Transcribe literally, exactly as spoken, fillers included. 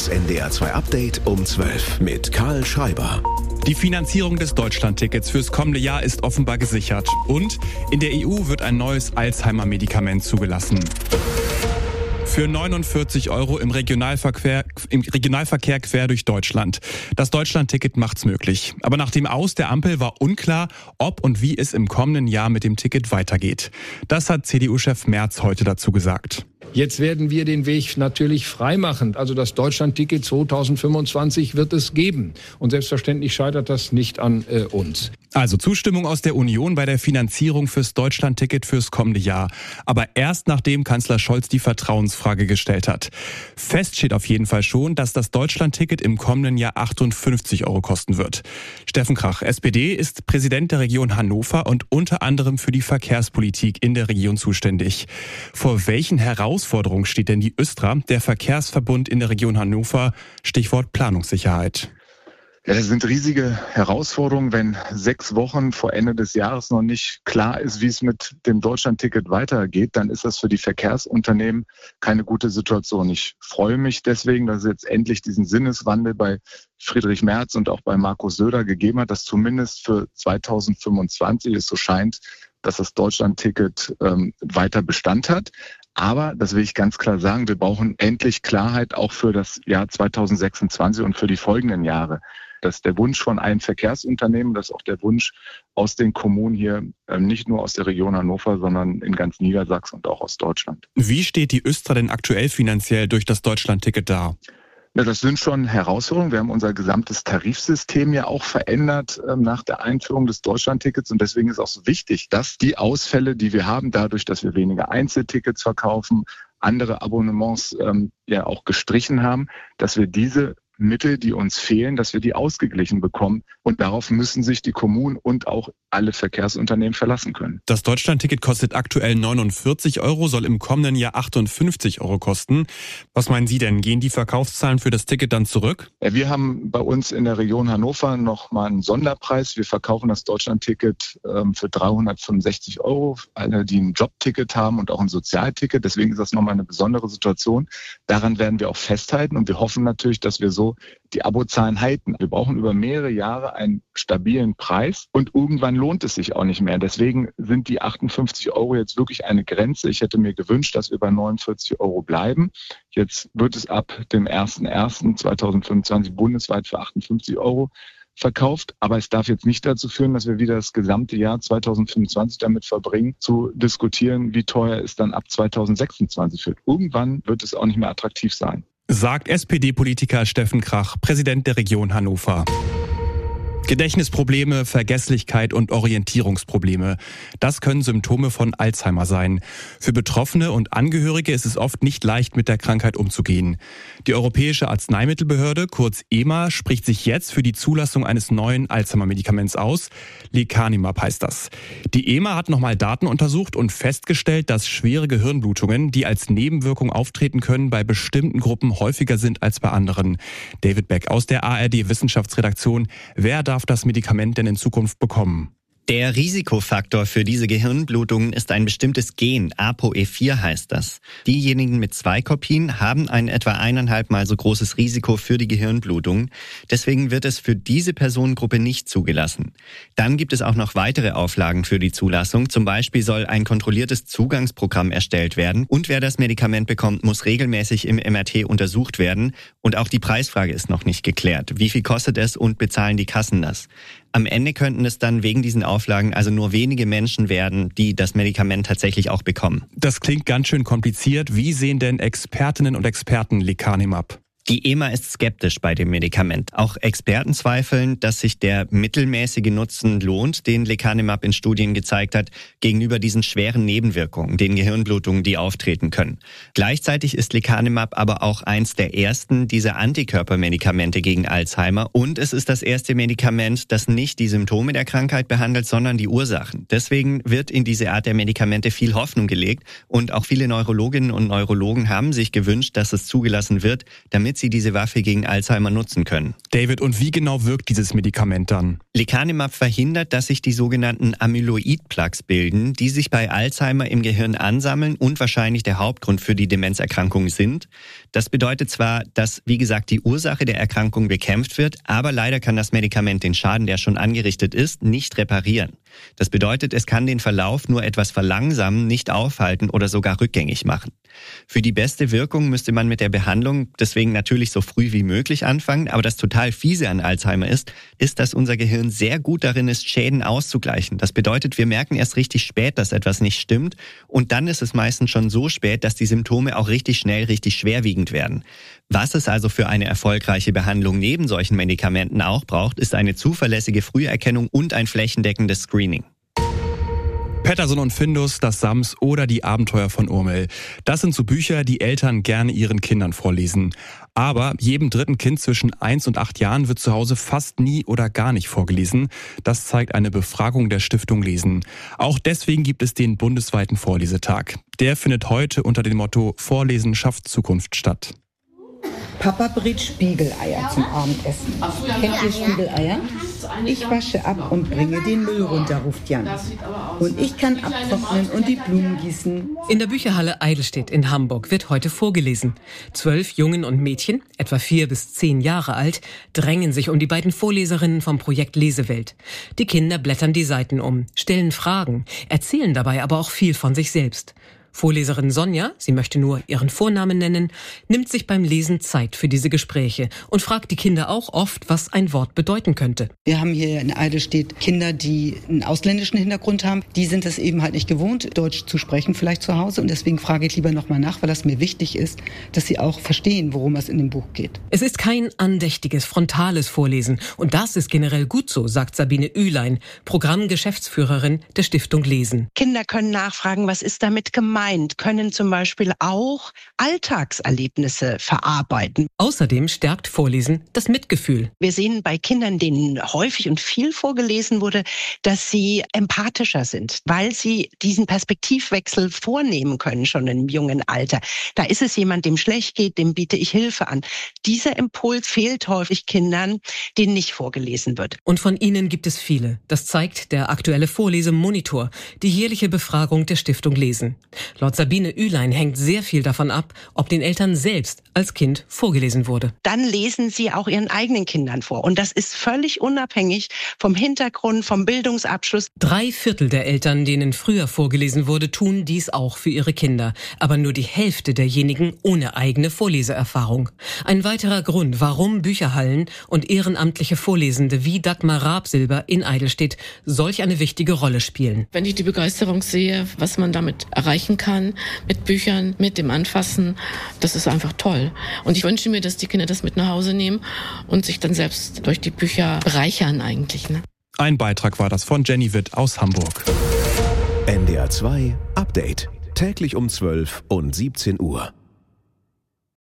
Das N D R zwei Update um zwölf mit Karl Schreiber. Die Finanzierung des Deutschlandtickets fürs kommende Jahr ist offenbar gesichert. Und in der E U wird ein neues Alzheimer-Medikament zugelassen. Für neunundvierzig Euro im Regionalverkehr, im Regionalverkehr quer durch Deutschland. Das Deutschlandticket macht's möglich. Aber nach dem Aus der Ampel war unklar, ob und wie es im kommenden Jahr mit dem Ticket weitergeht. Das hat C D U-Chef Merz heute dazu gesagt. Jetzt werden wir den Weg natürlich freimachen. Also das Deutschlandticket zweitausendfünfundzwanzig wird es geben. Und selbstverständlich scheitert das nicht an äh, uns. Also Zustimmung aus der Union bei der Finanzierung fürs Deutschlandticket fürs kommende Jahr. Aber erst nachdem Kanzler Scholz die Vertrauensfrage gestellt hat. Fest steht auf jeden Fall schon, dass das Deutschlandticket im kommenden Jahr achtundfünfzig Euro kosten wird. Steffen Krach, S P D, ist Präsident der Region Hannover und unter anderem für die Verkehrspolitik in der Region zuständig. Vor welchen Herausforderungen steht denn die Östra, der Verkehrsverbund in der Region Hannover? Stichwort Planungssicherheit. Ja, das sind riesige Herausforderungen, wenn sechs Wochen vor Ende des Jahres noch nicht klar ist, wie es mit dem Deutschlandticket weitergeht, dann ist das für die Verkehrsunternehmen keine gute Situation. Ich freue mich deswegen, dass es jetzt endlich diesen Sinneswandel bei Friedrich Merz und auch bei Markus Söder gegeben hat, dass zumindest für zweitausendfünfundzwanzig es so scheint, dass das Deutschlandticket ähm, weiter Bestand hat. Aber, das will ich ganz klar sagen, wir brauchen endlich Klarheit auch für das Jahr zweitausendsechsundzwanzig und für die folgenden Jahre. Das ist der Wunsch von allen Verkehrsunternehmen, das ist auch der Wunsch aus den Kommunen hier, nicht nur aus der Region Hannover, sondern in ganz Niedersachsen und auch aus Deutschland. Wie steht die Östra denn aktuell finanziell durch das Deutschlandticket da? Ja, das sind schon Herausforderungen. Wir haben unser gesamtes Tarifsystem ja auch verändert ähm, nach der Einführung des Deutschlandtickets. Und deswegen ist auch so wichtig, dass die Ausfälle, die wir haben, dadurch, dass wir weniger Einzeltickets verkaufen, andere Abonnements ähm, ja auch gestrichen haben, dass wir diese Mittel, die uns fehlen, dass wir die ausgeglichen bekommen. Und darauf müssen sich die Kommunen und auch alle Verkehrsunternehmen verlassen können. Das Deutschlandticket kostet aktuell neunundvierzig Euro, soll im kommenden Jahr achtundfünfzig Euro kosten. Was meinen Sie denn? Gehen die Verkaufszahlen für das Ticket dann zurück? Ja, wir haben bei uns in der Region Hannover noch mal einen Sonderpreis. Wir verkaufen das Deutschlandticket ähm, für dreihundertfünfundsechzig Euro. Alle, die ein Jobticket haben und auch ein Sozialticket. Deswegen ist das nochmal eine besondere Situation. Daran werden wir auch festhalten und wir hoffen natürlich, dass wir so die Abozahlen halten. Wir brauchen über mehrere Jahre einen stabilen Preis und irgendwann lohnt es sich auch nicht mehr. Deswegen sind die achtundfünfzig Euro jetzt wirklich eine Grenze. Ich hätte mir gewünscht, dass wir bei neunundvierzig Euro bleiben. Jetzt wird es ab dem ersten ersten zweitausendfünfundzwanzig bundesweit für achtundfünfzig Euro verkauft. Aber es darf jetzt nicht dazu führen, dass wir wieder das gesamte Jahr zweitausendfünfundzwanzig damit verbringen, zu diskutieren, wie teuer es dann ab zweitausendsechsundzwanzig wird. Irgendwann wird es auch nicht mehr attraktiv sein. Sagt S P D-Politiker Steffen Krach, Präsident der Region Hannover. Gedächtnisprobleme, Vergesslichkeit und Orientierungsprobleme. Das können Symptome von Alzheimer sein. Für Betroffene und Angehörige ist es oft nicht leicht, mit der Krankheit umzugehen. Die Europäische Arzneimittelbehörde, kurz E M A, spricht sich jetzt für die Zulassung eines neuen Alzheimer-Medikaments aus. Lecanemab heißt das. Die E M A hat nochmal Daten untersucht und festgestellt, dass schwere Gehirnblutungen, die als Nebenwirkung auftreten können, bei bestimmten Gruppen häufiger sind als bei anderen. David Beck aus der A R D-Wissenschaftsredaktion. Wer darf das Medikament denn in Zukunft bekommen? Der Risikofaktor für diese Gehirnblutungen ist ein bestimmtes Gen, A P O E vier heißt das. Diejenigen mit zwei Kopien haben ein etwa eineinhalb Mal so großes Risiko für die Gehirnblutung. Deswegen wird es für diese Personengruppe nicht zugelassen. Dann gibt es auch noch weitere Auflagen für die Zulassung. Zum Beispiel soll ein kontrolliertes Zugangsprogramm erstellt werden. Und wer das Medikament bekommt, muss regelmäßig im M R T untersucht werden. Und auch die Preisfrage ist noch nicht geklärt. Wie viel kostet es und bezahlen die Kassen das? Am Ende könnten es dann wegen diesen Auflagen also nur wenige Menschen werden, die das Medikament tatsächlich auch bekommen. Das klingt ganz schön kompliziert. Wie sehen denn Expertinnen und Experten Lecanemab? Die E M A ist skeptisch bei dem Medikament. Auch Experten zweifeln, dass sich der mittelmäßige Nutzen lohnt, den Lecanemab in Studien gezeigt hat, gegenüber diesen schweren Nebenwirkungen, den Gehirnblutungen, die auftreten können. Gleichzeitig ist Lecanemab aber auch eins der ersten dieser Antikörpermedikamente gegen Alzheimer und es ist das erste Medikament, das nicht die Symptome der Krankheit behandelt, sondern die Ursachen. Deswegen wird in diese Art der Medikamente viel Hoffnung gelegt und auch viele Neurologinnen und Neurologen haben sich gewünscht, dass es zugelassen wird, damit damit sie diese Waffe gegen Alzheimer nutzen können. David, und wie genau wirkt dieses Medikament dann? Lecanemab verhindert, dass sich die sogenannten Amyloid-Plaques bilden, die sich bei Alzheimer im Gehirn ansammeln und wahrscheinlich der Hauptgrund für die Demenzerkrankung sind. Das bedeutet zwar, dass, wie gesagt, die Ursache der Erkrankung bekämpft wird, aber leider kann das Medikament den Schaden, der schon angerichtet ist, nicht reparieren. Das bedeutet, es kann den Verlauf nur etwas verlangsamen, nicht aufhalten oder sogar rückgängig machen. Für die beste Wirkung müsste man mit der Behandlung deswegen natürlich so früh wie möglich anfangen, aber das total fiese an Alzheimer ist, ist, dass unser Gehirn sehr gut darin ist, Schäden auszugleichen. Das bedeutet, wir merken erst richtig spät, dass etwas nicht stimmt und dann ist es meistens schon so spät, dass die Symptome auch richtig schnell, richtig schwerwiegend werden. Was es also für eine erfolgreiche Behandlung neben solchen Medikamenten auch braucht, ist eine zuverlässige Früherkennung und ein flächendeckendes Screening. Petterson und Findus, das Sams oder die Abenteuer von Urmel. Das sind so Bücher, die Eltern gerne ihren Kindern vorlesen. Aber jedem dritten Kind zwischen eins und acht Jahren wird zu Hause fast nie oder gar nicht vorgelesen. Das zeigt eine Befragung der Stiftung Lesen. Auch deswegen gibt es den bundesweiten Vorlesetag. Der findet heute unter dem Motto Vorlesen schafft Zukunft statt. Papa brät Spiegeleier zum Abendessen. Kennt ihr Spiegeleier? Ich wasche ab und bringe den Müll runter, ruft Jan. Und ich kann abtrocknen und die Blumen gießen. In der Bücherhalle Eidelstedt in Hamburg wird heute vorgelesen. Zwölf Jungen und Mädchen, etwa vier bis zehn Jahre alt, drängen sich um die beiden Vorleserinnen vom Projekt Lesewelt. Die Kinder blättern die Seiten um, stellen Fragen, erzählen dabei aber auch viel von sich selbst. Vorleserin Sonja, sie möchte nur ihren Vornamen nennen, nimmt sich beim Lesen Zeit für diese Gespräche und fragt die Kinder auch oft, was ein Wort bedeuten könnte. Wir haben hier in Eidelstedt Kinder, die einen ausländischen Hintergrund haben. Die sind es eben halt nicht gewohnt, Deutsch zu sprechen vielleicht zu Hause. Und deswegen frage ich lieber nochmal nach, weil das mir wichtig ist, dass sie auch verstehen, worum es in dem Buch geht. Es ist kein andächtiges, frontales Vorlesen. Und das ist generell gut so, sagt Sabine Ülein, Programmgeschäftsführerin der Stiftung Lesen. Kinder können nachfragen, was ist damit gemeint? Können zum Beispiel auch Alltagserlebnisse verarbeiten. Außerdem stärkt Vorlesen das Mitgefühl. Wir sehen bei Kindern, denen häufig und viel vorgelesen wurde, dass sie empathischer sind, weil sie diesen Perspektivwechsel vornehmen können, schon im jungen Alter. Da ist es jemand, dem schlecht geht, dem biete ich Hilfe an. Dieser Impuls fehlt häufig Kindern, denen nicht vorgelesen wird. Und von ihnen gibt es viele. Das zeigt der aktuelle Vorlesemonitor, die jährliche Befragung der Stiftung Lesen. Laut Sabine Ülein hängt sehr viel davon ab, ob den Eltern selbst als Kind vorgelesen wurde. Dann lesen sie auch ihren eigenen Kindern vor. Und das ist völlig unabhängig vom Hintergrund, vom Bildungsabschluss. Drei Viertel der Eltern, denen früher vorgelesen wurde, tun dies auch für ihre Kinder. Aber nur die Hälfte derjenigen ohne eigene Vorleseerfahrung. Ein weiterer Grund, warum Bücherhallen und ehrenamtliche Vorlesende wie Dagmar Rabsilber in Eidelstedt solch eine wichtige Rolle spielen. Wenn ich die Begeisterung sehe, was man damit erreichen kann, mit Büchern, mit dem Anfassen, das ist einfach toll. Und ich wünsche mir, dass die Kinder das mit nach Hause nehmen und sich dann selbst durch die Bücher bereichern eigentlich. Ne? Ein Beitrag war das von Jenny Witt aus Hamburg. N D R zwei Update. Täglich um zwölf und siebzehn Uhr.